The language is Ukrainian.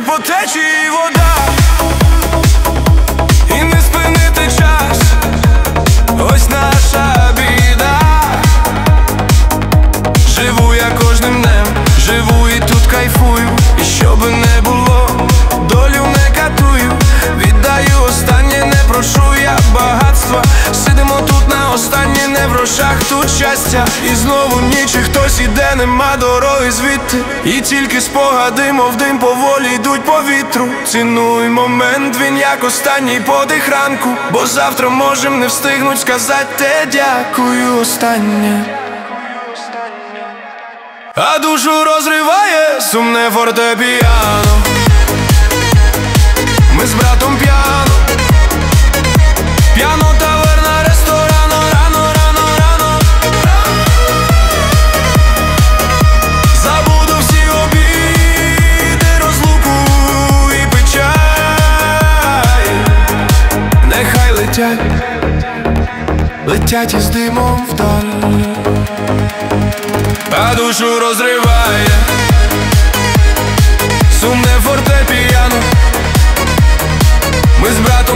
як по течії вода, і не спинити час, ось наша біда. Живу я кожним днем, живу і тут кайфую, і що би не було, долю не катую. Віддаю останнє, не прошу я багатства. Сидимо тут на останнє, не в грошах тут щастя. І знову ніч, і хтось іде, нема дороги звідти, і тільки спогади, мов дим, поволі йдуть по вітру. Цінуй момент, він як останній подих ранку, бо завтра можем не встигнуть сказати те дякую останнє. А душу розриває сумне фортепіано. Ми з братом п'яно, п'яно, таверна, ресторано, рано, рано, рано. Забуду всі обіди, розлуку і печаль. Нехай летять, летять із димом вдаль. А душу розриває сумне фортепіано. Ми з братом